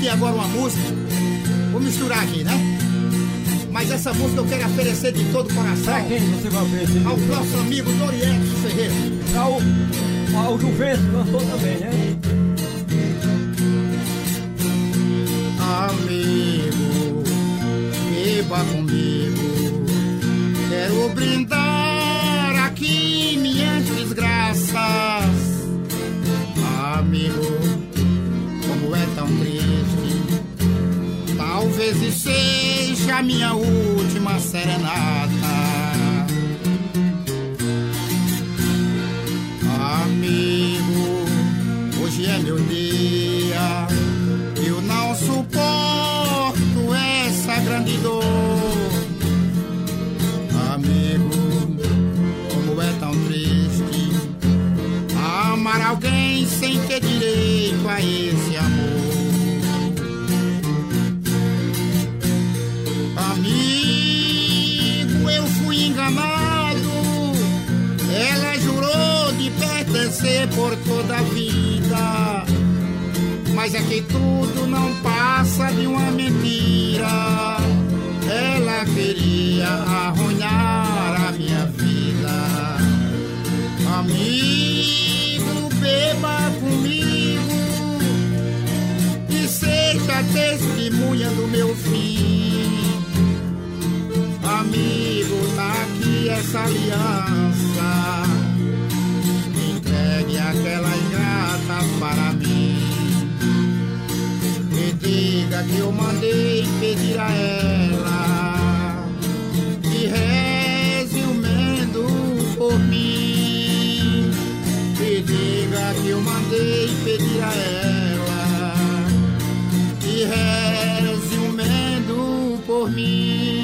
aqui agora uma música. Vou misturar aqui, né? Mas essa música eu quero oferecer de todo o coração. Pra quem você vai oferecer? Ao nosso amigo Doriette Ferreira. Ao Juventus cantou também, né? Amigo, beba comigo. Quero brindar aqui minhas desgraças. Amigo, como é tão triste. Talvez seja a minha última serenata. Amigo, hoje é meu dia. Eu não suporto essa grande dor. Amigo, como é tão triste amar alguém sem ter direito a esse amor. Amigo, eu fui enganado. Ela jurou de pertencer por toda a vida. Mas é que tudo não passa de uma mentira. Ela queria arruinar a minha vida. Amigo, beba comigo e seja testemunha do meu fim. Amigo, tá aqui essa aliança. Entregue aquela ingrata para mim. Me diga que eu mandei pedir a ela que reze o mendo por mim. Me diga que eu mandei pedir a ela que reze o mendo por mim.